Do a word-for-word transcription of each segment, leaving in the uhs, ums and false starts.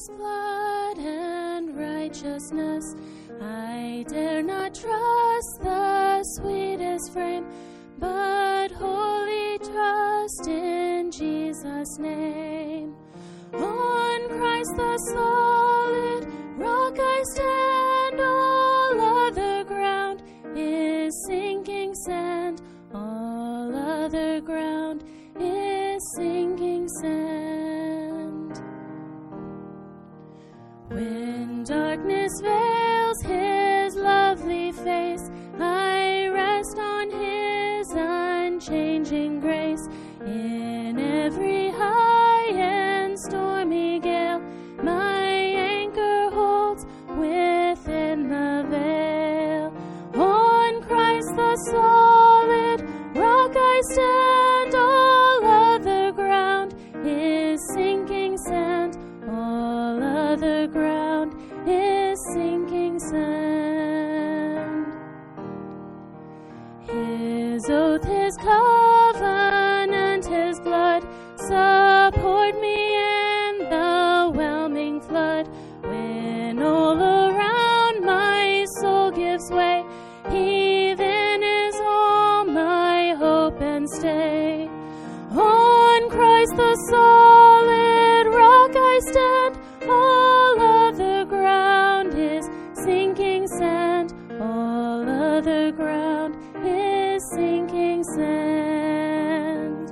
His blood and righteousness. I dare not trust the sweetest frame, but wholly trust in Jesus' name. On Christ the solid rock I stand, all other ground is sinking sand. All other ground is sinking sand. When darkness veils His lovely face, I rest on His unchanging grace. In every high and stormy gale, my anchor holds within the veil. On Christ the solid rock I stand, all other ground is sinking sand. All other ground is sinking sand. His oath, His covenant, His blood support me in the whelming flood. When all around my soul gives way, He then is all my hope and stay. On Christ the solid rock I stand, all other ground is sinking sand. All other ground is sinking sand.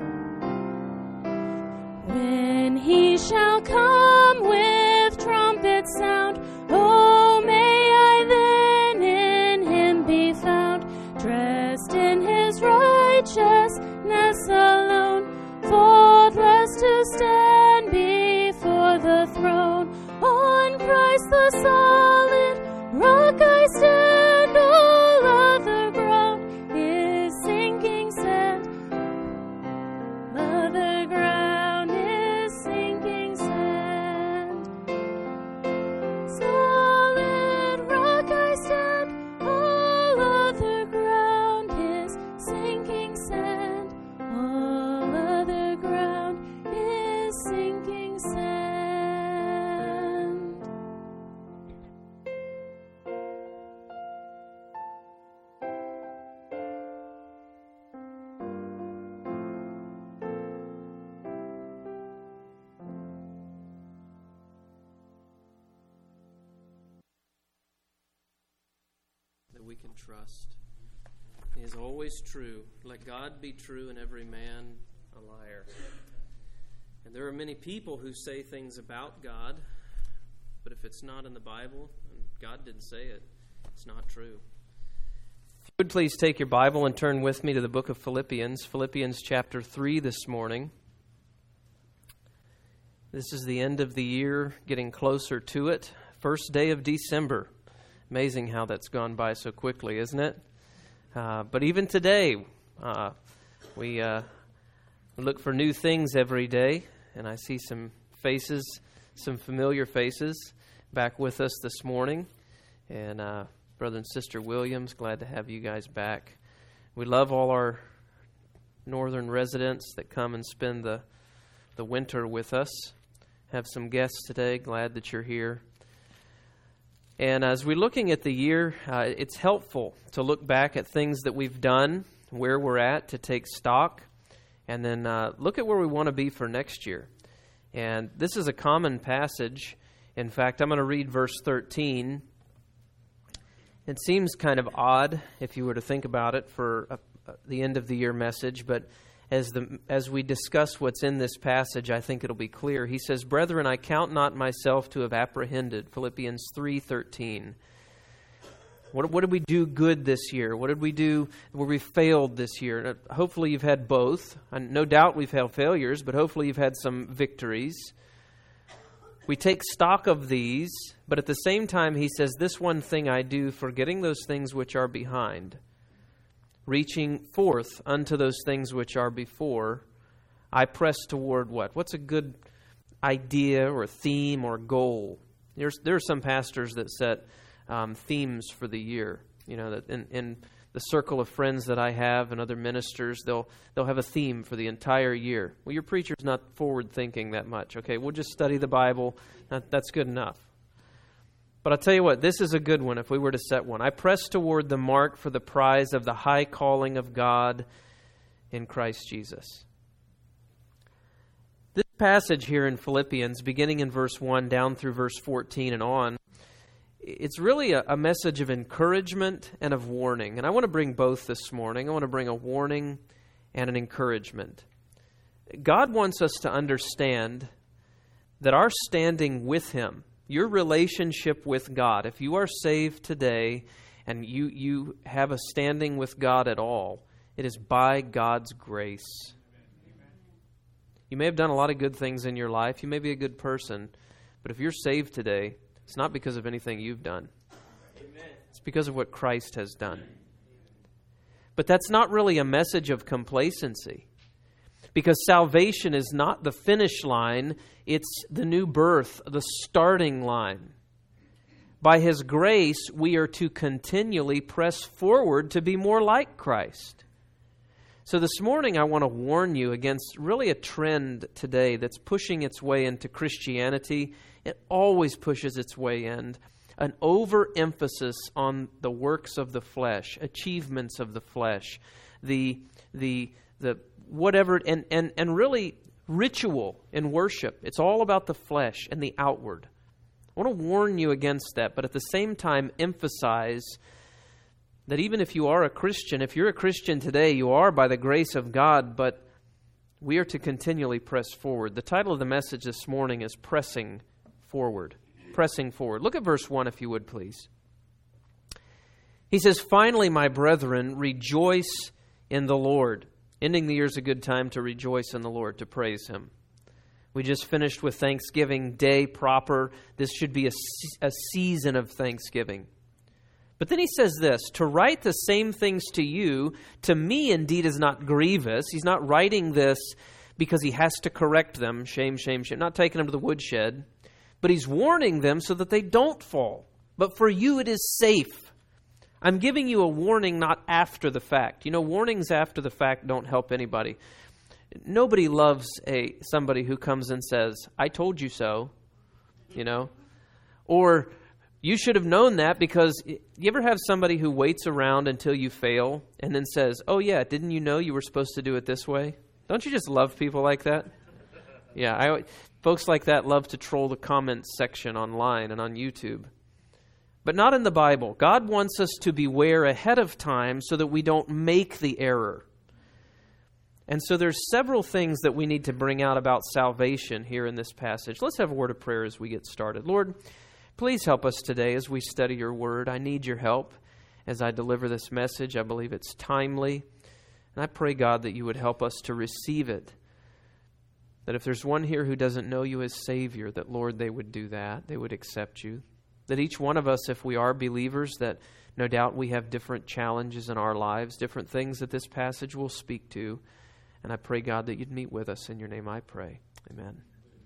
When He shall come with trumpet sound, oh, may I then in Him be found, dressed in His righteousness alone, faultless to stand before the throne. On Christ the solid rock I stand, all other ground is sinking sand. Other ground is sinking sand. Solid rock I stand, all other ground is sinking sand. All other ground is sinking sand. That we can trust. He is always true. Let God be true and every man a liar. And there are many people who say things about God, but if it's not in the Bible, and God didn't say it, it's not true. If you would please take your Bible and turn with me to the book of Philippians, Philippians chapter three this morning. This is the end of the year, getting closer to it. First day of December. Amazing how that's gone by so quickly, isn't it? Uh, but even today, uh, we uh, look for new things every day, and I see some faces, some familiar faces back with us this morning. And uh, Brother and Sister Williams, glad to have you guys back. We love all our northern residents that come and spend the, the winter with us. Have some guests today, glad that you're here. And as we're looking at the year, uh, it's helpful to look back at things that we've done, where we're at, to take stock, and then uh, look at where we want to be for next year. And this is a common passage. In fact, I'm going to read verse thirteen. It seems kind of odd if you were to think about it for a, a, the end of the year message, but as the as we discuss what's in this passage, I think it'll be clear. He says, "Brethren, I count not myself to have apprehended." Philippians three thirteen. What, what did we do good this year? What did we do where we failed this year? Hopefully you've had both. And no doubt we've had failures, but hopefully you've had some victories. We take stock of these, but at the same time he says, "This one thing I do, forgetting those things which are behind, reaching forth unto those things which are before, I press toward" what? What's a good idea or theme or goal? There's there are some pastors that set um, themes for the year. You know, that in, in the circle of friends that I have and other ministers, they'll they'll have a theme for the entire year. Well, your preacher's not forward-thinking that much. Okay, we'll just study the Bible. That, that's good enough. But I'll tell you what, this is a good one if we were to set one. I press toward the mark for the prize of the high calling of God in Christ Jesus. This passage here in Philippians, beginning in verse one down through verse fourteen and on, it's really a, a message of encouragement and of warning. And I want to bring both this morning. I want to bring a warning and an encouragement. God wants us to understand that our standing with Him, your relationship with God, if you are saved today and you, you have a standing with God at all, it is by God's grace. You may have done a lot of good things in your life. You may be a good person. But if you're saved today, it's not because of anything you've done. It's because of what Christ has done. But that's not really a message of complacency. Because salvation is not the finish line, it's the new birth, the starting line. By His grace, we are to continually press forward to be more like Christ. So this morning I want to warn you against really a trend today that's pushing its way into Christianity. It always pushes its way in. An overemphasis on the works of the flesh, achievements of the flesh, the the the whatever, and, and, and really ritual in worship. It's all about the flesh and the outward. I want to warn you against that, but at the same time emphasize that even if you are a Christian, if you're a Christian today, you are by the grace of God, but we are to continually press forward. The title of the message this morning is Pressing Forward. Pressing forward. Look at verse one if you would, please. He says, "Finally, my brethren, rejoice in the Lord." Ending the year is a good time to rejoice in the Lord, to praise Him. We just finished with Thanksgiving Day proper. This should be a, a season of thanksgiving. But then he says this, "To write the same things to you, to me indeed is not grievous." He's not writing this because he has to correct them. Shame, shame, shame. Not taking them to the woodshed. But he's warning them so that they don't fall. "But for you it is safe." I'm giving you a warning not after the fact. You know, warnings after the fact don't help anybody. Nobody loves a somebody who comes and says, "I told you so," you know. Or, "You should have known that," because you ever have somebody who waits around until you fail and then says, "Oh yeah, didn't you know you were supposed to do it this way?" Don't you just love people like that? Yeah, I, folks like that love to troll the comments section online and on YouTube. But not in the Bible. God wants us to beware ahead of time so that we don't make the error. And so there's several things that we need to bring out about salvation here in this passage. Let's have a word of prayer as we get started. Lord, please help us today as we study your word. I need your help as I deliver this message. I believe it's timely. And I pray, God, that you would help us to receive it. That if there's one here who doesn't know you as Savior, that, Lord, they would do that. They would accept you. That each one of us, if we are believers, that no doubt we have different challenges in our lives, different things that this passage will speak to. And I pray, God, that you'd meet with us. In your name I pray. Amen.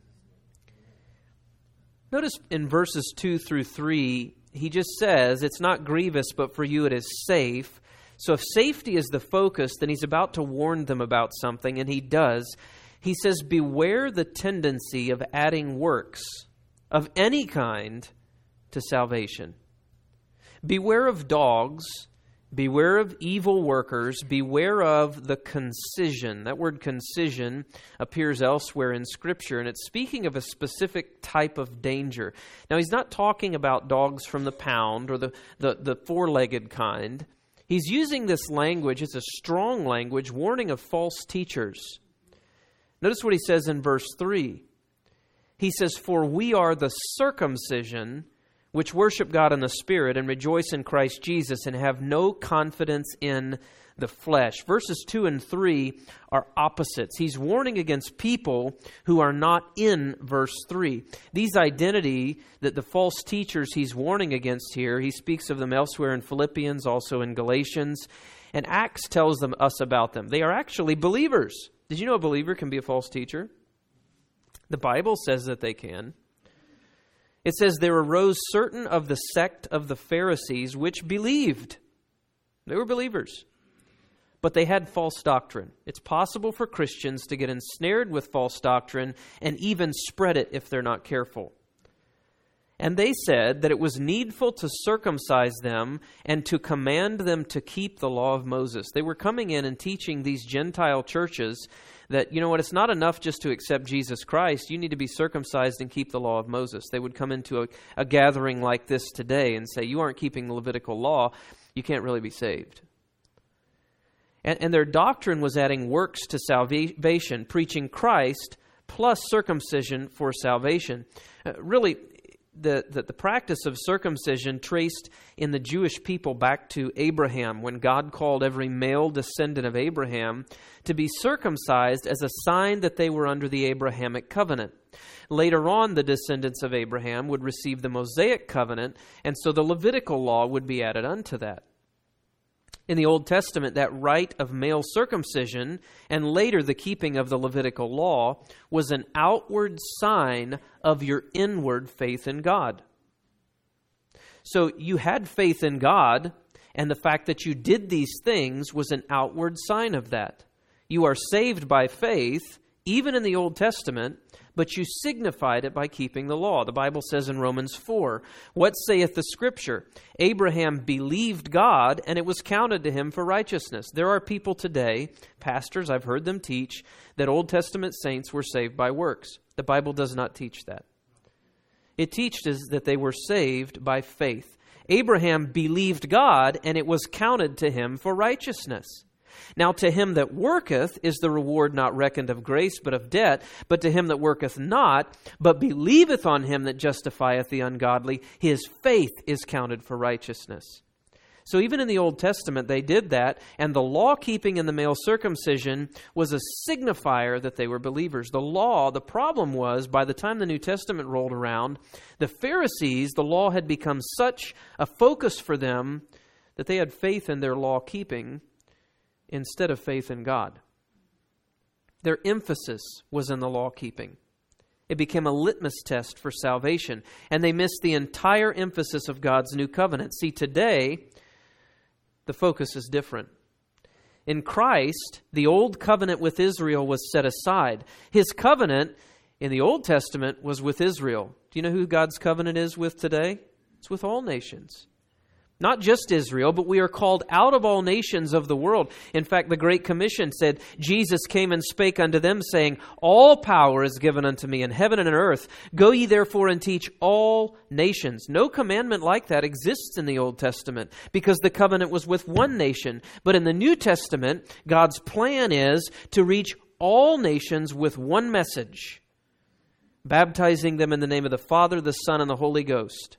Notice in verses two through three, he just says, it's not grievous, but for you it is safe. So if safety is the focus, then he's about to warn them about something, and he does. He says, beware the tendency of adding works of any kind to salvation. Beware of dogs. Beware of evil workers. Beware of the concision. That word concision appears elsewhere in Scripture, and it's speaking of a specific type of danger. Now, he's not talking about dogs from the pound or the, the, the four-legged kind. He's using this language, it's a strong language, warning of false teachers. Notice what he says in verse three. He says, "For we are the circumcision which worship God in the Spirit and rejoice in Christ Jesus and have no confidence in the flesh." Verses two and three are opposites. He's warning against people who are not in verse three. These identity, that the false teachers he's warning against here, he speaks of them elsewhere in Philippians, also in Galatians, and Acts tells them us about them. They are actually believers. Did you know a believer can be a false teacher? The Bible says that they can. It says, "There arose certain of the sect of the Pharisees which believed." They were believers. But they had false doctrine. It's possible for Christians to get ensnared with false doctrine and even spread it if they're not careful. And they said that it was needful to circumcise them and to command them to keep the law of Moses. They were coming in and teaching these Gentile churches that, you know what, it's not enough just to accept Jesus Christ. You need to be circumcised and keep the law of Moses. They would come into a, a gathering like this today and say, you aren't keeping the Levitical law. You can't really be saved. And, and their doctrine was adding works to salvation, preaching Christ plus circumcision for salvation. Uh, really, the, the, the practice of circumcision traced in the Jewish people back to Abraham, when God called every male descendant of Abraham to be circumcised as a sign that they were under the Abrahamic covenant. Later on, the descendants of Abraham would receive the Mosaic covenant, and so the Levitical law would be added unto that. In the Old Testament, that rite of male circumcision and later the keeping of the Levitical law was an outward sign of your inward faith in God. So you had faith in God, and the fact that you did these things was an outward sign of that. You are saved by faith, even in the Old Testament, but you signified it by keeping the law. The Bible says in Romans four, what saith the Scripture? Abraham believed God, and it was counted to him for righteousness. There are people today, pastors, I've heard them teach, that Old Testament saints were saved by works. The Bible does not teach that. It teaches that they were saved by faith. Abraham believed God, and it was counted to him for righteousness. Now to him that worketh is the reward not reckoned of grace, but of debt. But to him that worketh not, but believeth on him that justifieth the ungodly, his faith is counted for righteousness. So even in the Old Testament, they did that, and the law-keeping and the male circumcision was a signifier that they were believers. The law, the problem was, by the time the New Testament rolled around, the Pharisees, the law had become such a focus for them that they had faith in their law-keeping instead of faith in God. Their emphasis was in the law-keeping. It became a litmus test for salvation, and they missed the entire emphasis of God's new covenant. See, today, the focus is different. In Christ, the old covenant with Israel was set aside. His covenant in the Old Testament was with Israel. Do you know who God's covenant is with today? It's with all nations. Not just Israel, but we are called out of all nations of the world. In fact, the Great Commission said, Jesus came and spake unto them, saying, all power is given unto me in heaven and in earth. Go ye therefore and teach all nations. No commandment like that exists in the Old Testament because the covenant was with one nation. But in the New Testament, God's plan is to reach all nations with one message, baptizing them in the name of the Father, the Son, and the Holy Ghost.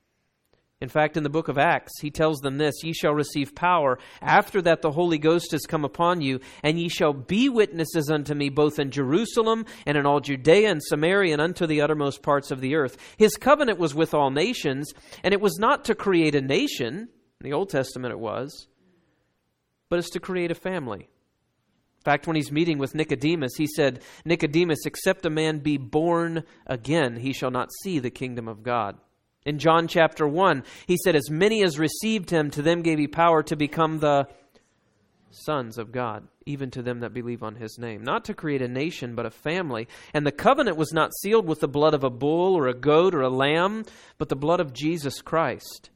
In fact, in the book of Acts, he tells them this, ye shall receive power. After that the Holy Ghost has come upon you, and ye shall be witnesses unto me both in Jerusalem and in all Judea and Samaria and unto the uttermost parts of the earth. His covenant was with all nations, and it was not to create a nation. In the Old Testament it was. But it's to create a family. In fact, when he's meeting with Nicodemus, he said, Nicodemus, except a man be born again, he shall not see the kingdom of God. In John chapter one, he said, as many as received him, to them gave he power to become the sons of God, even to them that believe on his name. Not to create a nation, but a family. And the covenant was not sealed with the blood of a bull or a goat or a lamb, but the blood of Jesus Christ.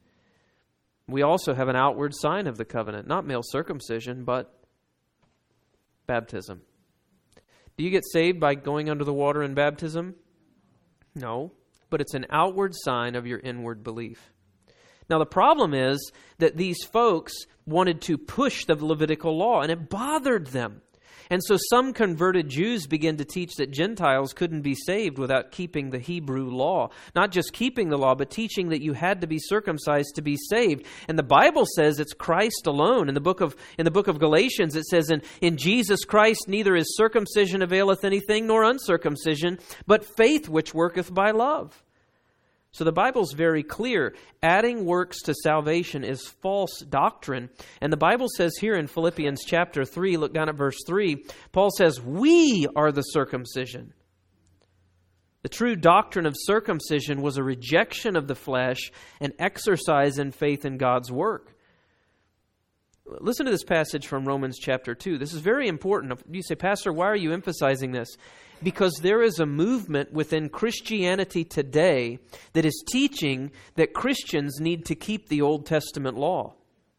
We also have an outward sign of the covenant, not male circumcision, but baptism. Do you get saved by going under the water in baptism? No. But it's an outward sign of your inward belief. Now, the problem is that these folks wanted to push the Levitical law, and it bothered them. And so some converted Jews began to teach that Gentiles couldn't be saved without keeping the Hebrew law. Not just keeping the law, but teaching that you had to be circumcised to be saved. And the Bible says it's Christ alone. In the book of in the book of Galatians, it says, in, in Jesus Christ neither is circumcision availeth anything, nor uncircumcision, but faith which worketh by love. So the Bible's very clear. Adding works to salvation is false doctrine. And the Bible says here in Philippians chapter three, look down at verse three, Paul says, we are the circumcision. The true doctrine of circumcision was a rejection of the flesh and exercise in faith in God's work. Listen to this passage from Romans chapter two. This is very important. You say, Pastor, why are you emphasizing this? Because there is a movement within Christianity today that is teaching that Christians need to keep the Old Testament law.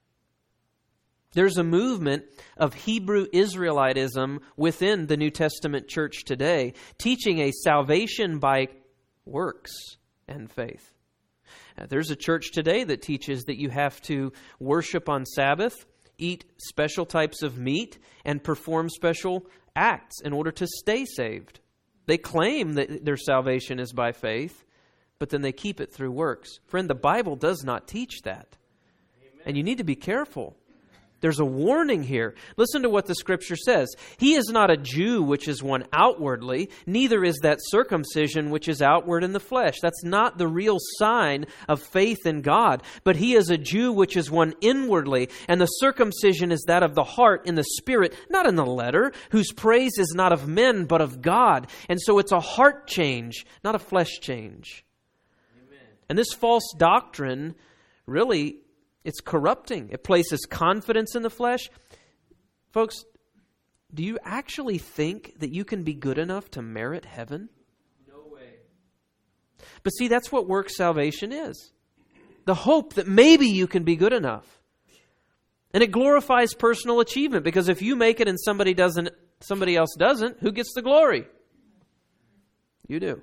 There's a movement of Hebrew Israelitism within the New Testament church today, teaching a salvation by works and faith. Uh, there's a church today that teaches that you have to worship on Sabbath, eat special types of meat, and perform special acts in order to stay saved. They claim that their salvation is by faith, but then they keep it through works. Friend, the Bible does not teach that. Amen. And you need to be careful. There's a warning here. Listen to what the Scripture says. He is not a Jew which is one outwardly, neither is that circumcision which is outward in the flesh. That's not the real sign of faith in God. But he is a Jew which is one inwardly, and the circumcision is that of the heart in the spirit, not in the letter, whose praise is not of men but of God. And so it's a heart change, not a flesh change. Amen. And this false doctrine really, it's corrupting. It places confidence in the flesh. Folks, do you actually think that you can be good enough to merit heaven? No way. But see, that's what work salvation is. The hope that maybe you can be good enough. And it glorifies personal achievement, because if you make it and somebody doesn't, somebody else doesn't, who gets the glory? You do.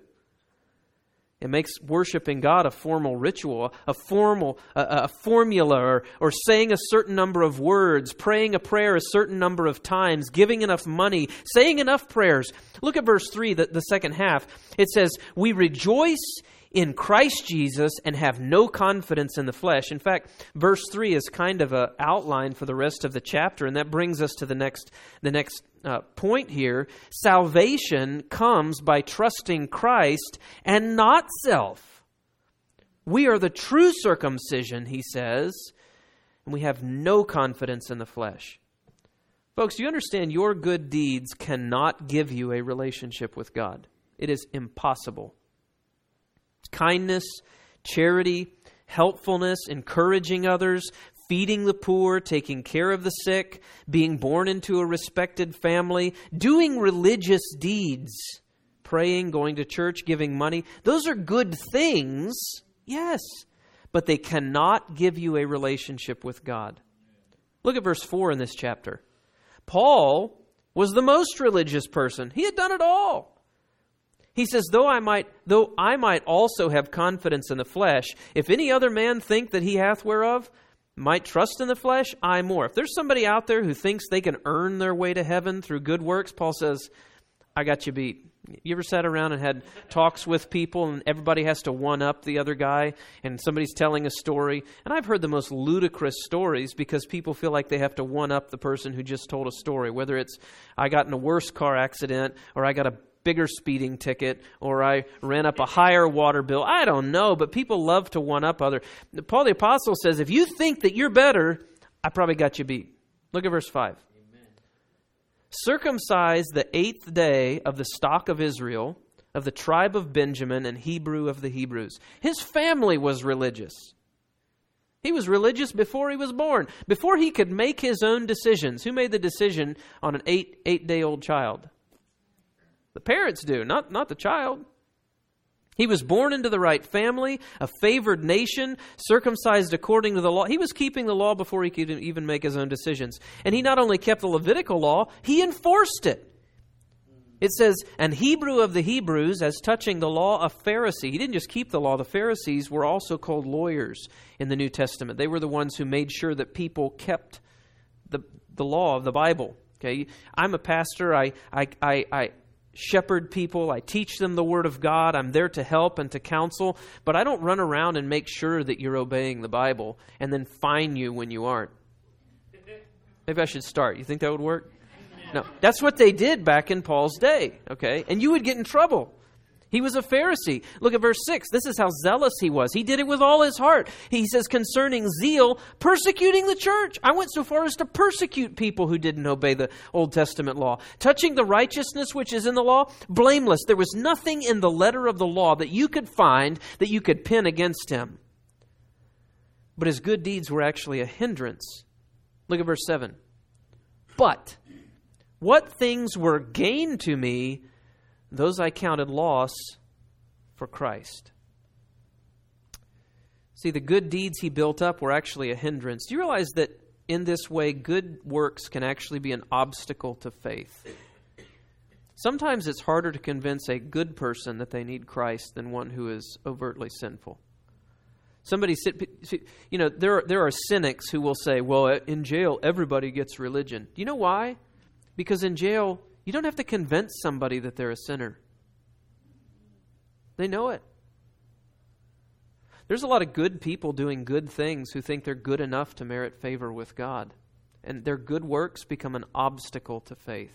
It makes worshiping God a formal ritual, a formal, a, a formula, or, or saying a certain number of words, praying a prayer a certain number of times, giving enough money, saying enough prayers. Look at verse three, the, the second half. It says, we rejoice in Christ Jesus and have no confidence in the flesh. In fact, verse three is kind of an outline for the rest of the chapter, and that brings us to the next, the next uh, point here. Salvation comes by trusting Christ and not self. We are the true circumcision, he says, and we have no confidence in the flesh. Folks, you understand your good deeds cannot give you a relationship with God. It is impossible. Kindness, charity, helpfulness, encouraging others, feeding the poor, taking care of the sick, being born into a respected family, doing religious deeds, praying, going to church, giving money. Those are good things, yes, but they cannot give you a relationship with God. Look at verse four in this chapter. Paul was the most religious person. He had done it all. He says, though I might though I might also have confidence in the flesh, if any other man think that he hath whereof, might trust in the flesh, I more. If there's somebody out there who thinks they can earn their way to heaven through good works, Paul says, I got you beat. You ever sat around and had talks with people and everybody has to one-up the other guy and somebody's telling a story? And I've heard the most ludicrous stories because people feel like they have to one-up the person who just told a story, whether it's, I got in a worse car accident, or I got a bigger speeding ticket, or I ran up a higher water bill. I don't know, but people love to one-up other. Paul the Apostle says, if you think that you're better, I probably got you beat. Look at verse five. Amen. Circumcised the eighth day of the stock of Israel, of the tribe of Benjamin, and Hebrew of the Hebrews. His family was religious. He was religious before he was born, before he could make his own decisions. Who made the decision on an eight, eight-day-old child? The parents do, not, not the child. He was born into the right family, a favored nation, circumcised according to the law. He was keeping the law before he could even make his own decisions. And he not only kept the Levitical law, he enforced it. It says, an Hebrew of the Hebrews, as touching the law, a Pharisee. He didn't just keep the law. The Pharisees were also called lawyers in the New Testament. They were the ones who made sure that people kept the, the law of the Bible. Okay, I'm a pastor. I, I, I, I shepherd people. I teach them the Word of God. I'm there to help and to counsel. But I don't run around and make sure that you're obeying the Bible and then fine you when you aren't. Maybe I should start. You think that would work? No. That's what they did back in Paul's day. Okay? And you would get in trouble. He was a Pharisee. Look at verse six. This is how zealous he was. He did it with all his heart. He says, concerning zeal, persecuting the church. I went so far as to persecute people who didn't obey the Old Testament law. Touching the righteousness which is in the law, blameless. There was nothing in the letter of the law that you could find that you could pin against him. But his good deeds were actually a hindrance. Look at verse seven. But what things were gain to me, those I counted loss for Christ. See, the good deeds he built up were actually a hindrance. Do you realize that in this way, good works can actually be an obstacle to faith? Sometimes it's harder to convince a good person that they need Christ than one who is overtly sinful. Somebody, sit, you know, there are, there are cynics who will say, well, in jail, everybody gets religion. Do you know why? Because in jail, you don't have to convince somebody that they're a sinner. They know it. There's a lot of good people doing good things who think they're good enough to merit favor with God. And their good works become an obstacle to faith.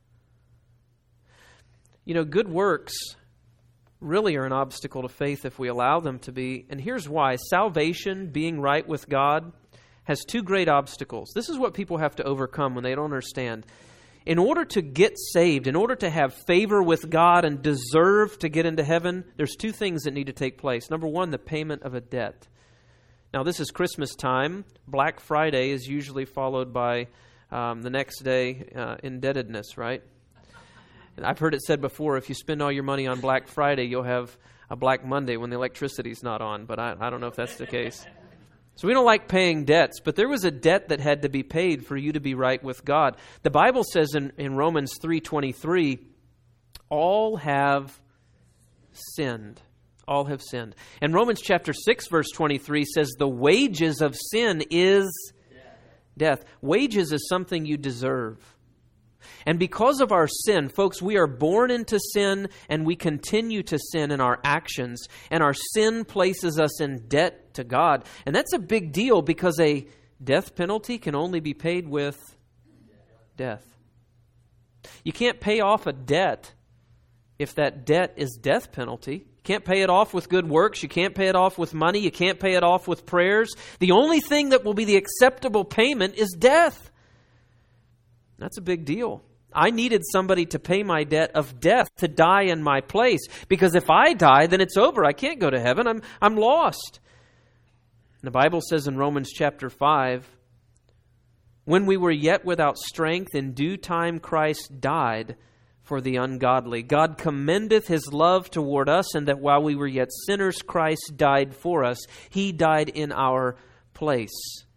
You know, good works really are an obstacle to faith if we allow them to be. And here's why. Salvation, being right with God, has two great obstacles. This is what people have to overcome when they don't understand. In order to get saved, in order to have favor with God and deserve to get into heaven, there's two things that need to take place. Number one, the payment of a debt. Now, this is Christmas time. Black Friday is usually followed by um, the next day uh, indebtedness, right? And I've heard it said before, if you spend all your money on Black Friday, you'll have a Black Monday when the electricity's not on. But I, I don't know if that's the case. So we don't like paying debts, but there was a debt that had to be paid for you to be right with God. The Bible says in, in Romans three twenty-three, all have sinned. All have sinned. And Romans chapter six verse twenty-three says the wages of sin is death. Wages is something you deserve. And because of our sin, folks, we are born into sin and we continue to sin in our actions. And our sin places us in debt to God. And that's a big deal because a death penalty can only be paid with death. You can't pay off a debt if that debt is death penalty. You can't pay it off with good works. You can't pay it off with money. You can't pay it off with prayers. The only thing that will be the acceptable payment is death. That's a big deal. I needed somebody to pay my debt of death, to die in my place. Because if I die, then it's over. I can't go to heaven. I'm, I'm lost. The Bible says in Romans chapter five, when we were yet without strength, in due time Christ died for the ungodly. God commendeth His love toward us, and that while we were yet sinners, Christ died for us. He died in our place.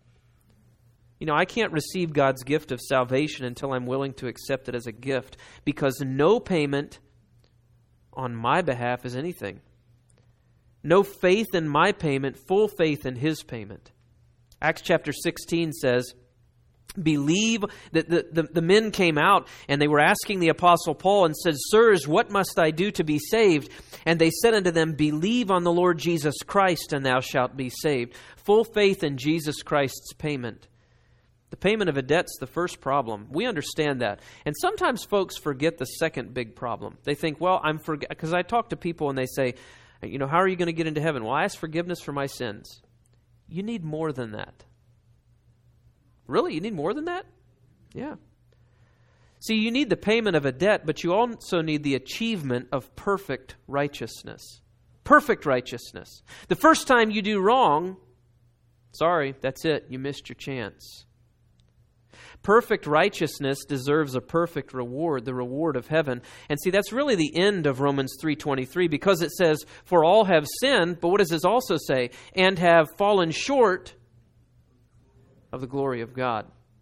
You know, I can't receive God's gift of salvation until I'm willing to accept it as a gift, because no payment on my behalf is anything. No faith in my payment, full faith in His payment. Acts chapter sixteen says, believe that the, the, the men came out and they were asking the Apostle Paul and said, sirs, what must I do to be saved? And they said unto them, believe on the Lord Jesus Christ and thou shalt be saved. Full faith in Jesus Christ's payment. The payment of a debt's the first problem. We understand that. And sometimes folks forget the second big problem. They think, well, I'm forg-, because I talk to people and they say, you know, how are you going to get into heaven? Well, I ask forgiveness for my sins. You need more than that. Really? You need more than that? Yeah. See, you need the payment of a debt, but you also need the achievement of perfect righteousness. Perfect righteousness. The first time you do wrong, sorry, that's it. You missed your chance. Perfect righteousness deserves a perfect reward, the reward of heaven. And see, that's really the end of Romans three twenty-three, because it says, for all have sinned, but what does this also say? And have fallen short of the glory of God.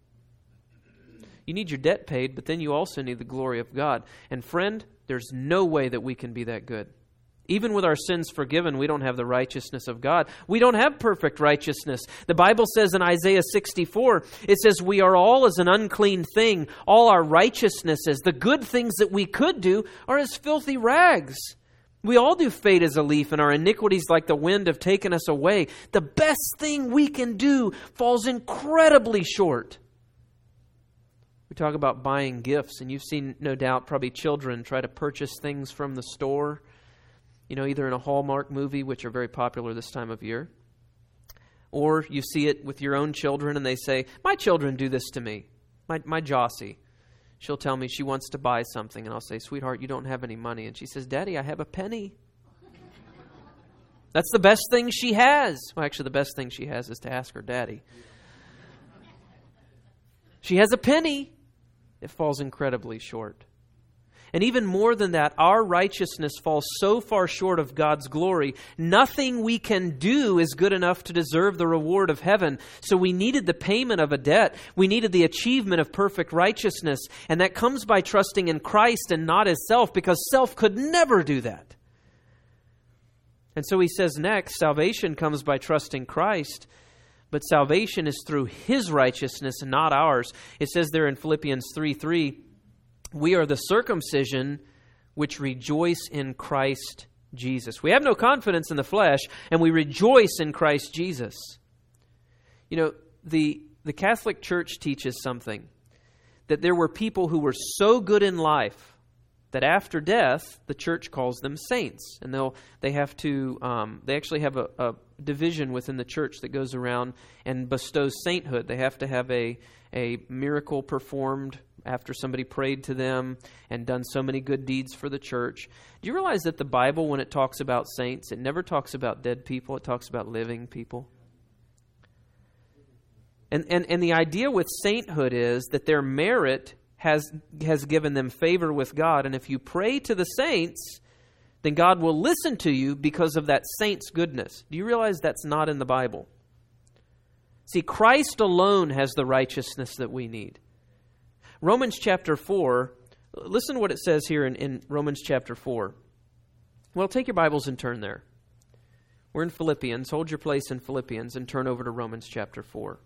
You need your debt paid, but then you also need the glory of God. And friend, there's no way that we can be that good. Even with our sins forgiven, we don't have the righteousness of God. We don't have perfect righteousness. The Bible says in Isaiah sixty-four, it says, we are all as an unclean thing. All our righteousnesses, the good things that we could do, are as filthy rags. We all do fade as a leaf, and our iniquities like the wind have taken us away. The best thing we can do falls incredibly short. We talk about buying gifts, and you've seen, no doubt, probably children try to purchase things from the store. You know, either in a Hallmark movie, which are very popular this time of year, or you see it with your own children and they say, my children do this to me. My my Jossie, she'll tell me she wants to buy something and I'll say, sweetheart, you don't have any money. And she says, Daddy, I have a penny. That's the best thing she has. Well, actually, the best thing she has is to ask her daddy. She has a penny. It falls incredibly short. And even more than that, our righteousness falls so far short of God's glory, nothing we can do is good enough to deserve the reward of heaven. So we needed the payment of a debt. We needed the achievement of perfect righteousness. And that comes by trusting in Christ and not as self, because self could never do that. And so he says next, salvation comes by trusting Christ, but salvation is through His righteousness and not ours. It says there in Philippians three three, we are the circumcision which rejoice in Christ Jesus. We have no confidence in the flesh, and we rejoice in Christ Jesus. You know, the, the Catholic Church teaches something, that there were people who were so good in life that after death, the church calls them saints. And they'll they have to, um, they actually have a, a division within the church that goes around and bestows sainthood. They have to have a, a miracle performed after somebody prayed to them and done so many good deeds for the church. Do you realize that the Bible, when it talks about saints, it never talks about dead people, it talks about living people? And and, and the idea with sainthood is that their merit has has given them favor with God. And if you pray to the saints, then God will listen to you because of that saint's goodness. Do you realize that's not in the Bible? See, Christ alone has the righteousness that we need. Romans chapter four, listen to what it says here in, in Romans chapter four. Well, take your Bibles and turn there. We're in Philippians. Hold your place in Philippians and turn over to Romans chapter four.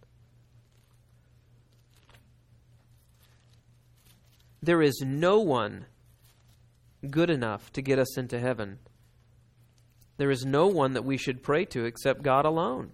There is no one good enough to get us into heaven. There is no one that we should pray to except God alone.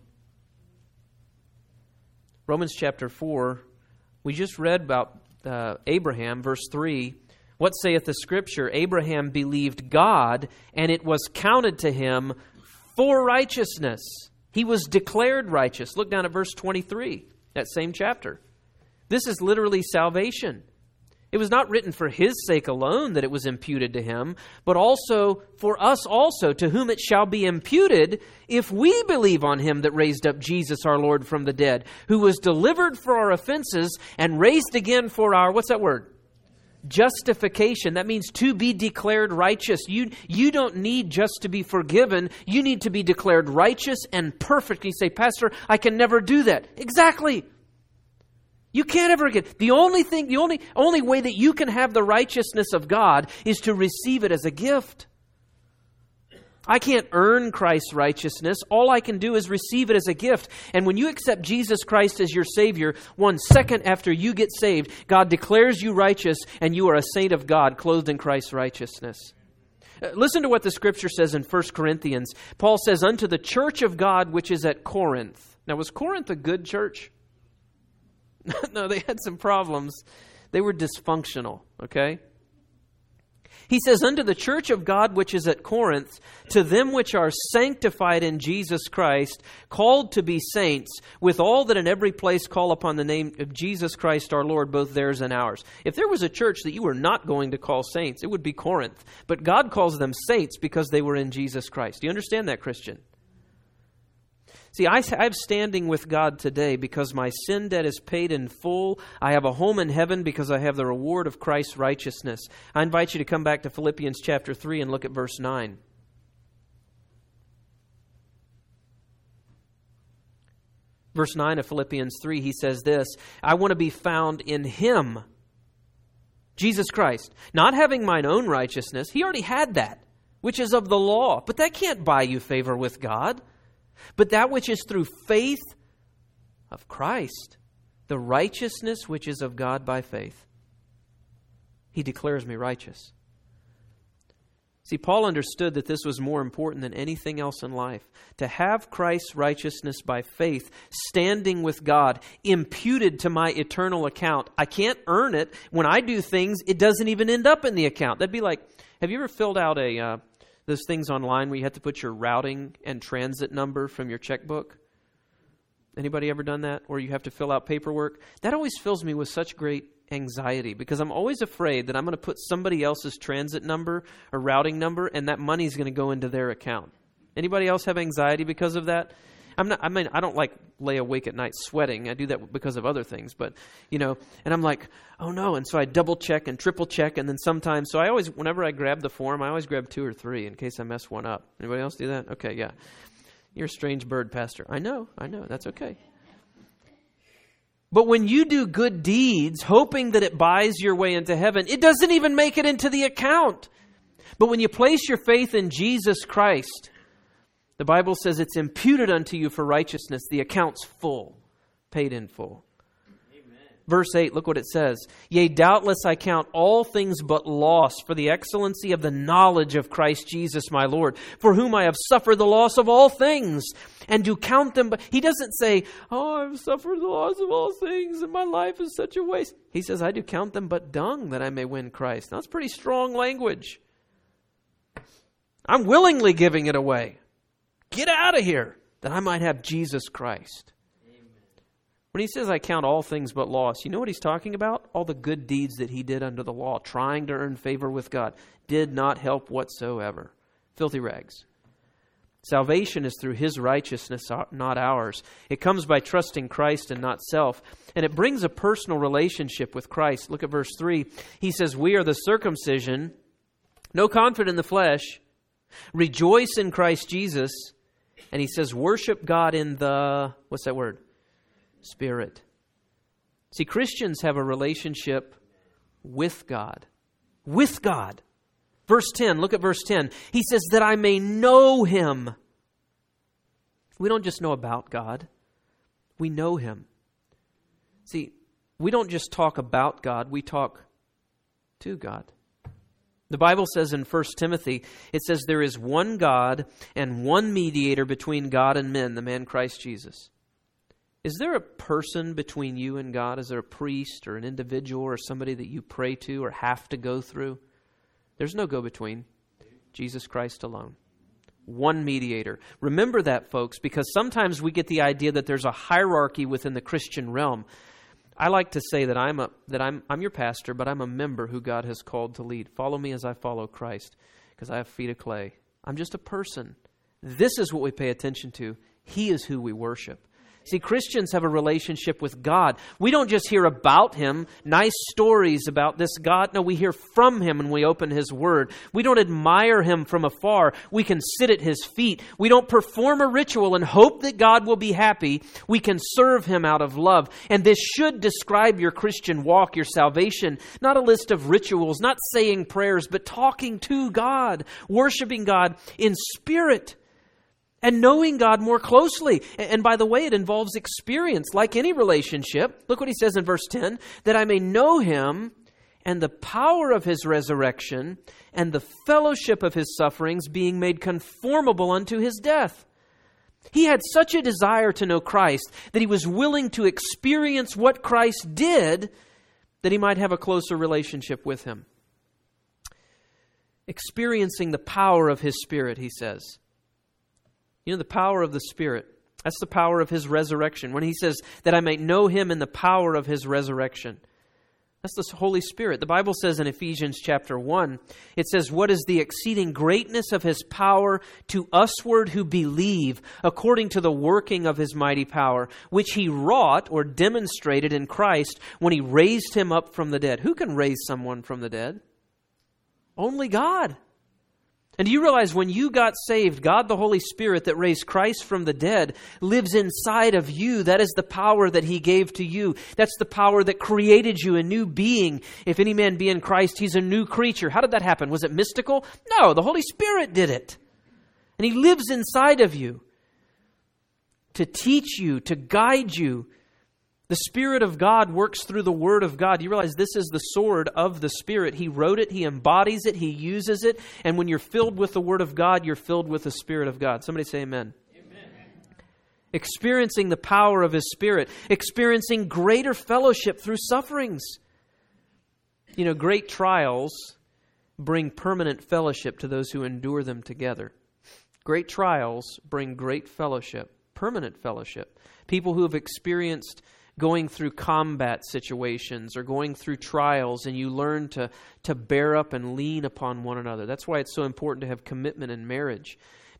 Romans chapter four, we just read about uh, Abraham, verse three. What saith the Scripture? Abraham believed God, and it was counted to him for righteousness. He was declared righteous. Look down at verse twenty-three, that same chapter. This is literally salvation. It was not written for his sake alone that it was imputed to him, but also for us also, to whom it shall be imputed if we believe on him that raised up Jesus our Lord from the dead, who was delivered for our offenses and raised again for our, what's that word? Justification. That means to be declared righteous. You, you don't need just to be forgiven. You need to be declared righteous and perfect. You say, Pastor, I can never do that. Exactly. You can't ever get, the only thing, the only, only way that you can have the righteousness of God is to receive it as a gift. I can't earn Christ's righteousness. All I can do is receive it as a gift. And when you accept Jesus Christ as your Savior, one second after you get saved, God declares you righteous and you are a saint of God, clothed in Christ's righteousness. Listen to what the Scripture says in First Corinthians. Paul says, unto the church of God which is at Corinth. Now, was Corinth a good church? No, they had some problems. They were dysfunctional, okay? He says, unto the church of God which is at Corinth, to them which are sanctified in Jesus Christ, called to be saints, with all that in every place call upon the name of Jesus Christ our Lord, both theirs and ours. If there was a church that you were not going to call saints, it would be Corinth. But God calls them saints because they were in Jesus Christ. Do you understand that, Christian? See, I have standing with God today because my sin debt is paid in full. I have a home in heaven because I have the reward of Christ's righteousness. I invite you to come back to Philippians chapter three and look at verse nine. Verse nine of Philippians three, he says this, I want to be found in Him, Jesus Christ, not having mine own righteousness. He already had that, which is of the law. But that can't buy you favor with God. But that which is through faith of Christ, the righteousness which is of God by faith. He declares me righteous. See, Paul understood that this was more important than anything else in life. To have Christ's righteousness by faith, standing with God, imputed to my eternal account. I can't earn it. When I do things, it doesn't even end up in the account. That'd be like, have you ever filled out a... Uh, those things online where you have to put your routing and transit number from your checkbook? Anybody ever done that? Or you have to fill out paperwork? That always fills me with such great anxiety because I'm always afraid that I'm going to put somebody else's transit number or routing number and that money's going to go into their account. Anybody else have anxiety because of that? I'm not, I mean, I don't like lay awake at night sweating. I do that because of other things, but, you know, and I'm like, oh no. And so I double check and triple check. And then sometimes, so I always, whenever I grab the form, I always grab two or three in case I mess one up. Anybody else do that? Okay, yeah. You're a strange bird, Pastor. I know, I know. That's okay. But when you do good deeds, hoping that it buys your way into heaven, it doesn't even make it into the account. But when you place your faith in Jesus Christ, the Bible says it's imputed unto you for righteousness. The account's full, paid in full. Amen. Verse eight, look what it says. Yea, doubtless I count all things but loss for the excellency of the knowledge of Christ Jesus my Lord, for whom I have suffered the loss of all things, and do count them. But he doesn't say, oh, I've suffered the loss of all things, and my life is such a waste. He says, I do count them but dung, that I may win Christ. Now, that's pretty strong language. I'm willingly giving it away. Get out of here, that I might have Jesus Christ. Amen. When he says, I count all things but loss, you know what he's talking about? All the good deeds that he did under the law, trying to earn favor with God, did not help whatsoever. Filthy rags. Salvation is through his righteousness, not ours. It comes by trusting Christ and not self. And it brings a personal relationship with Christ. Look at verse three. He says, we are the circumcision, no confidence in the flesh, rejoice in Christ Jesus. And he says, worship God in the, what's that word? Spirit. See, Christians have a relationship with God. With God. Verse ten, look at verse ten. He says, that I may know him. We don't just know about God. We know him. See, we don't just talk about God. We talk to God. The Bible says in First Timothy, it says there is one God and one mediator between God and men, the man Christ Jesus. Is there a person between you and God? Is there a priest or an individual or somebody that you pray to or have to go through? There's no go-between. Jesus Christ alone. One mediator. Remember that, folks, because sometimes we get the idea that there's a hierarchy within the Christian realm. I like to say that I'm a that I'm I'm your pastor, but I'm a member who God has called to lead. Follow me as I follow Christ, because I have feet of clay. I'm just a person. This is what we pay attention to. He is who we worship. See, Christians have a relationship with God. We don't just hear about him, nice stories about this God. No, we hear from him when we open his word. We don't admire him from afar. We can sit at his feet. We don't perform a ritual and hope that God will be happy. We can serve him out of love. And this should describe your Christian walk, your salvation. Not a list of rituals, not saying prayers, but talking to God, worshiping God in spirit. And knowing God more closely. And by the way, it involves experience, like any relationship. Look what he says in verse ten, that I may know him and the power of his resurrection and the fellowship of his sufferings, being made conformable unto his death. He had such a desire to know Christ that he was willing to experience what Christ did that he might have a closer relationship with him. Experiencing the power of his Spirit, he says. You know, the power of the Spirit, that's the power of his resurrection. When he says that I may know him in the power of his resurrection, that's the Holy Spirit. The Bible says in Ephesians chapter one, it says, what is the exceeding greatness of his power to usward who believe, according to the working of his mighty power, which he wrought or demonstrated in Christ when he raised him up from the dead. Who can raise someone from the dead? Only God. And do you realize when you got saved, God the Holy Spirit that raised Christ from the dead lives inside of you. That is the power that he gave to you. That's the power that created you, a new being. If any man be in Christ, he's a new creature. How did that happen? Was it mystical? No, the Holy Spirit did it. And he lives inside of you to teach you, to guide you. The Spirit of God works through the Word of God. You realize this is the sword of the Spirit. He wrote it, he embodies it, he uses it. And when you're filled with the Word of God, you're filled with the Spirit of God. Somebody say amen. Amen. Experiencing the power of his Spirit. Experiencing greater fellowship through sufferings. You know, great trials bring permanent fellowship to those who endure them together. Great trials bring great fellowship, permanent fellowship. People who have experienced going through combat situations or going through trials, and you learn to, to bear up and lean upon one another. That's why it's so important to have commitment in marriage.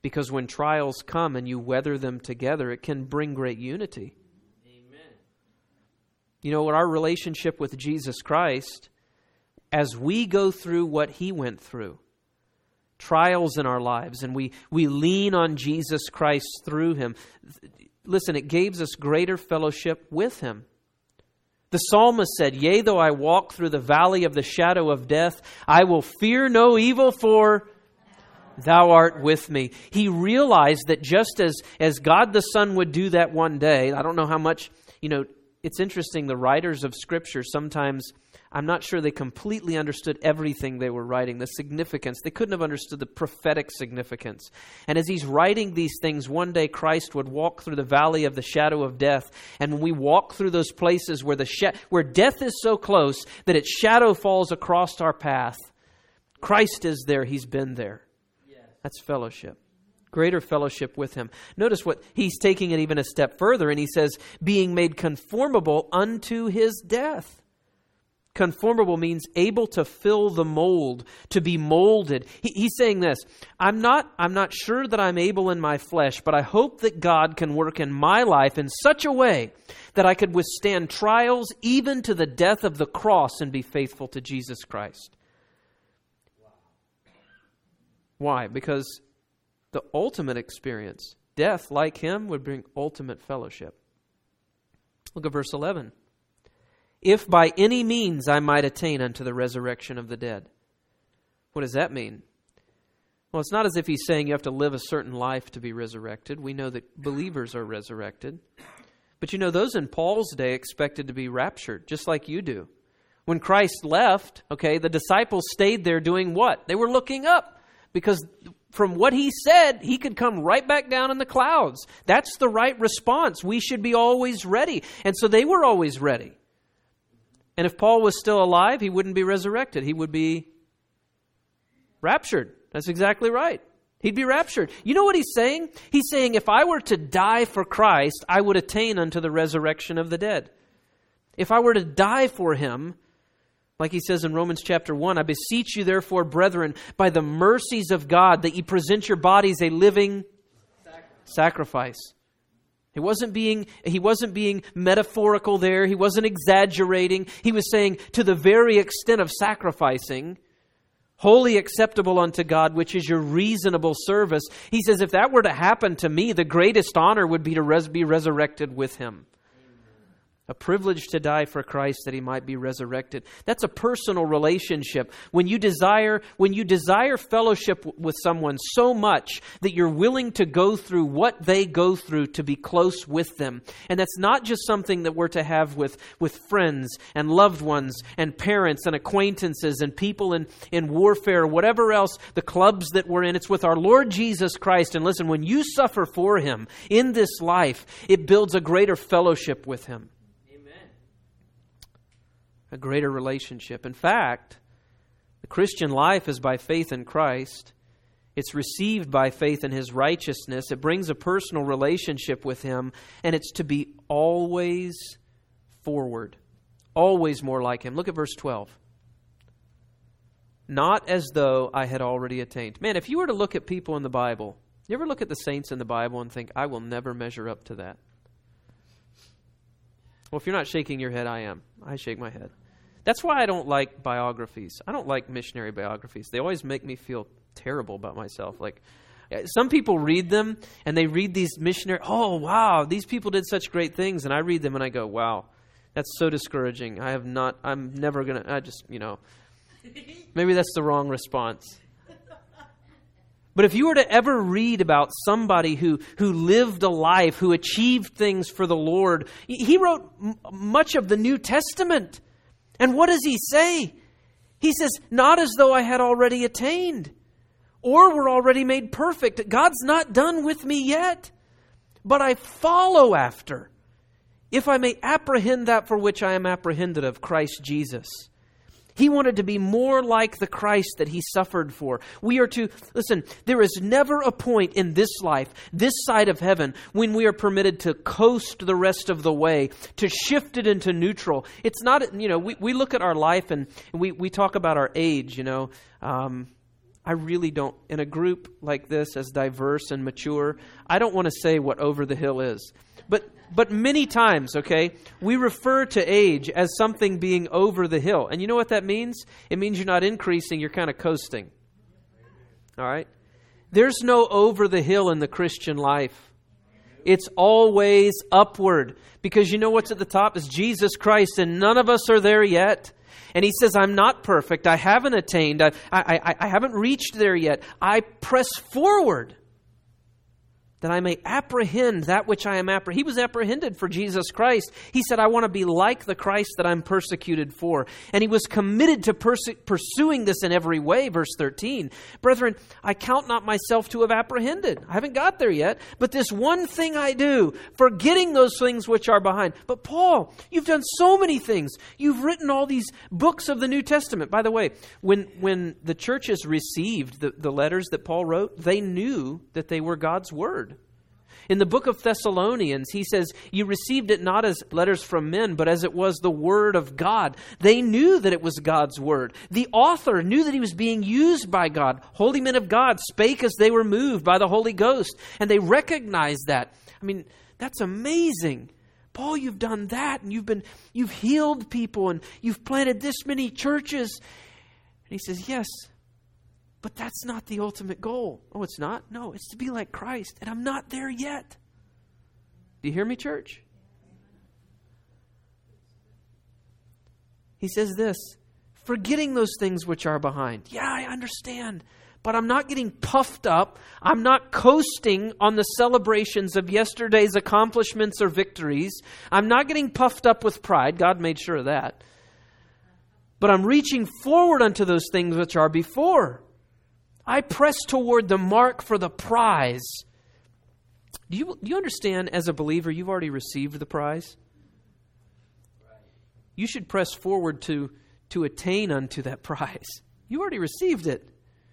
Because when trials come and you weather them together, it can bring great unity. Amen. You know what, our relationship with Jesus Christ, as we go through what He went through, trials in our lives, and we, we lean on Jesus Christ through Him, listen, it gives us greater fellowship with Him. The psalmist said, "Yea, though I walk through the valley of the shadow of death, I will fear no evil, for Thou art with me." He realized that just as, as God the Son would do that one day, I don't know how much, you know, it's interesting, the writers of Scripture sometimes, I'm not sure they completely understood everything they were writing, the significance. They couldn't have understood the prophetic significance. And as he's writing these things, one day Christ would walk through the valley of the shadow of death. And when we walk through those places where the sh- where death is so close that its shadow falls across our path, Christ is there. He's been there. Yes. That's fellowship. Greater fellowship with Him. Notice what he's taking it even a step further, and he says, being made conformable unto His death. Conformable means able to fill the mold, to be molded. He, he's saying this, I'm not, I'm not sure that I'm able in my flesh, but I hope that God can work in my life in such a way that I could withstand trials even to the death of the cross and be faithful to Jesus Christ. Wow. Why? Because the ultimate experience, death like Him, would bring ultimate fellowship. Look at verse eleven. If by any means I might attain unto the resurrection of the dead. What does that mean? Well, it's not as if he's saying you have to live a certain life to be resurrected. We know that believers are resurrected. But you know, those in Paul's day expected to be raptured, just like you do. When Christ left, okay, the disciples stayed there doing what? They were looking up, because from what He said, He could come right back down in the clouds. That's the right response. We should be always ready. And so they were always ready. And if Paul was still alive, he wouldn't be resurrected. He would be raptured. That's exactly right. He'd be raptured. You know what he's saying? He's saying, if I were to die for Christ, I would attain unto the resurrection of the dead. If I were to die for Him, like he says in Romans chapter one, I beseech you therefore, brethren, by the mercies of God, that ye present your bodies a living sacrifice. sacrifice. He wasn't being, he wasn't being metaphorical there. He wasn't exaggerating. He was saying, to the very extent of sacrificing, wholly acceptable unto God, which is your reasonable service. He says, if that were to happen to me, the greatest honor would be to res- be resurrected with Him. A privilege to die for Christ that He might be resurrected. That's a personal relationship. When you desire, when you desire fellowship with someone so much that you're willing to go through what they go through to be close with them. And that's not just something that we're to have with, with friends and loved ones and parents and acquaintances and people in, in warfare, whatever else, the clubs that we're in. It's with our Lord Jesus Christ. And listen, when you suffer for Him in this life, it builds a greater fellowship with Him. A greater relationship. In fact, the Christian life is by faith in Christ. It's received by faith in His righteousness. It brings a personal relationship with Him, and it's to be always forward, always more like Him. Look at verse twelve. Not as though I had already attained. Man, if you were to look at people in the Bible, you ever look at the saints in the Bible and think, I will never measure up to that? Well, if you're not shaking your head, I am. I shake my head. That's why I don't like biographies. I don't like missionary biographies. They always make me feel terrible about myself. Like, some people read them and they read these missionary, oh, wow, these people did such great things. And I read them and I go, wow, that's so discouraging. I have not, I'm never going to, I just, you know, maybe that's the wrong response. But if you were to ever read about somebody who, who lived a life, who achieved things for the Lord, he wrote m- much of the New Testament. And what does he say? He says, not as though I had already attained or were already made perfect. God's not done with me yet, but I follow after, if I may apprehend that for which I am apprehended of, Christ Jesus. He wanted to be more like the Christ that He suffered for. We are to, listen, there is never a point in this life, this side of heaven, when we are permitted to coast the rest of the way, to shift it into neutral. It's not, you know, we, we look at our life and we, we talk about our age, you know. Um, I really don't, in a group like this, as diverse and mature, I don't want to say what over the hill is. But but many times, okay, we refer to age as something being over the hill. And you know what that means? It means you're not increasing, you're kind of coasting. All right? There's no over the hill in the Christian life. It's always upward. Because you know what's at the top is Jesus Christ, and none of us are there yet. And He says, I'm not perfect. I haven't attained. I, I, I, I haven't reached there yet. I press forward that I may apprehend that which I am apprehended. He was apprehended for Jesus Christ. He said, I want to be like the Christ that I'm persecuted for. And He was committed to perse- pursuing this in every way, verse thirteen. Brethren, I count not myself to have apprehended. I haven't got there yet. But this one thing I do, forgetting those things which are behind. But Paul, you've done so many things. You've written all these books of the New Testament. By the way, when, when the churches received the, the letters that Paul wrote, they knew that they were God's Word. In the book of Thessalonians, he says, you received it not as letters from men, but as it was the Word of God. They knew that it was God's Word. The author knew that he was being used by God. Holy men of God spake as they were moved by the Holy Ghost. And they recognized that. I mean, that's amazing. Paul, you've done that, and you've been, you've healed people, and you've planted this many churches. And he says, yes, but that's not the ultimate goal. Oh, it's not? No, it's to be like Christ. And I'm not there yet. Do you hear me, church? He says this, forgetting those things which are behind. Yeah, I understand. But I'm not getting puffed up. I'm not coasting on the celebrations of yesterday's accomplishments or victories. I'm not getting puffed up with pride. God made sure of that. But I'm reaching forward unto those things which are before. I press toward the mark for the prize. Do you, do you understand, as a believer, you've already received the prize? You should press forward to, to attain unto that prize. You already received it.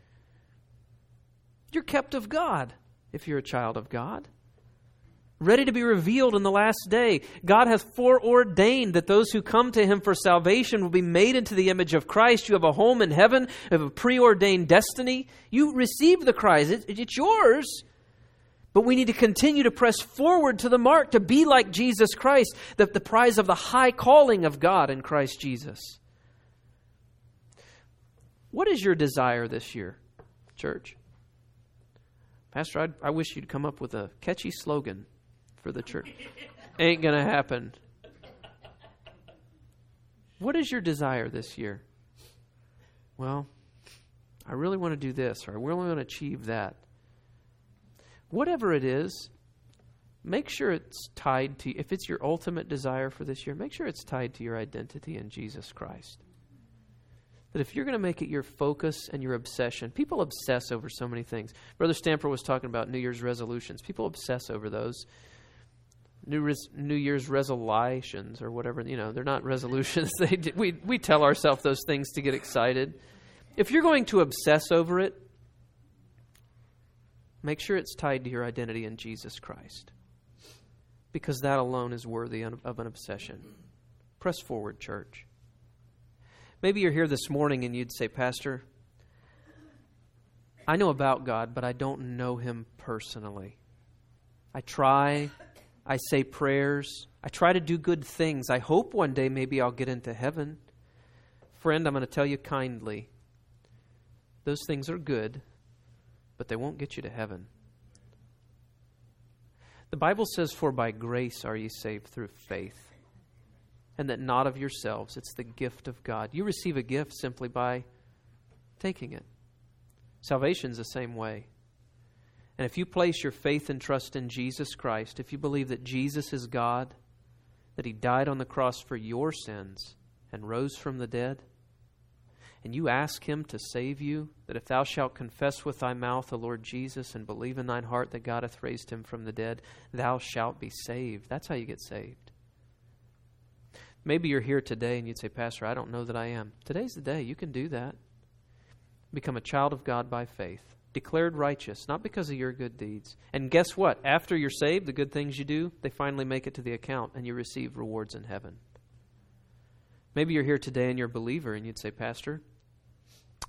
You're kept of God if you're a child of God. Ready to be revealed in the last day. God hath foreordained that those who come to Him for salvation will be made into the image of Christ. You have a home in heaven. You have a preordained destiny. You receive the prize. It, it's yours. But we need to continue to press forward to the mark to be like Jesus Christ, the, the prize of the high calling of God in Christ Jesus. What is your desire this year, church? Pastor, I'd, I wish you'd come up with a catchy slogan for the church. Ain't going to happen. What is your desire this year? Well, I really want to do this, or I really want to achieve that. Whatever it is, make sure it's tied to, if it's your ultimate desire for this year, make sure it's tied to your identity in Jesus Christ. That if you're going to make it your focus and your obsession, people obsess over so many things. Brother Stamper was talking about New Year's resolutions. People obsess over those. New res, New Year's resolutions or whatever, you know, they're not resolutions. They we we tell ourselves those things to get excited. If you're going to obsess over it, make sure it's tied to your identity in Jesus Christ, because that alone is worthy of an obsession. Press forward, church. Maybe you're here this morning and you'd say, Pastor, I know about God, but I don't know Him personally. I try, I say prayers, I try to do good things. I hope one day maybe I'll get into heaven. Friend, I'm going to tell you kindly, those things are good, but they won't get you to heaven. The Bible says, for by grace are ye saved through faith. And that not of yourselves, it's the gift of God. You receive a gift simply by taking it. Salvation's the same way. And if you place your faith and trust in Jesus Christ, if you believe that Jesus is God, that He died on the cross for your sins and rose from the dead, and you ask Him to save you, that if thou shalt confess with thy mouth the Lord Jesus and believe in thine heart that God hath raised Him from the dead, thou shalt be saved. That's how you get saved. Maybe you're here today and you'd say, Pastor, I don't know that I am. Today's the day. You can do that. Become a child of God by faith. Declared righteous, not because of your good deeds. And guess what? After you're saved, the good things you do, they finally make it to the account and you receive rewards in heaven. Maybe you're here today and you're a believer and you'd say, Pastor,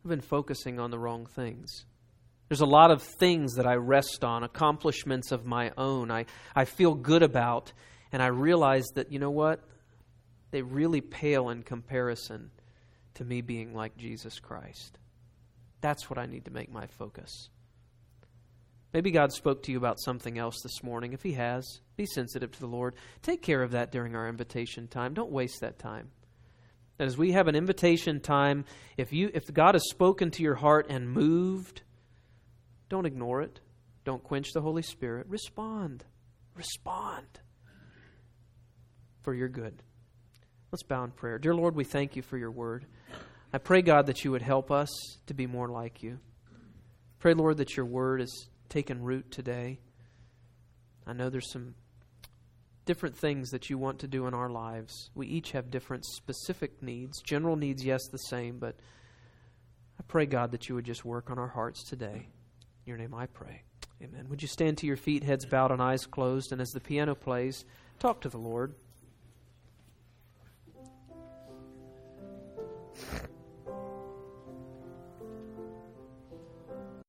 I've been focusing on the wrong things. There's a lot of things that I rest on, accomplishments of my own, I, I feel good about, and I realize that, you know what? They really pale in comparison to me being like Jesus Christ. That's what I need to make my focus. Maybe God spoke to you about something else this morning. If He has, be sensitive to the Lord. Take care of that during our invitation time. Don't waste that time. And as we have an invitation time, if you if God has spoken to your heart and moved, don't ignore it. Don't quench the Holy Spirit. Respond. Respond for your good. Let's bow in prayer. Dear Lord, we thank You for Your word. I pray, God, that You would help us to be more like You. Pray, Lord, that Your word is taken root today. I know there's some different things that You want to do in our lives. We each have different specific needs. General needs, yes, the same, but I pray, God, that You would just work on our hearts today. In Your name I pray. Amen. Would you stand to your feet, heads bowed and eyes closed, and as the piano plays, talk to the Lord.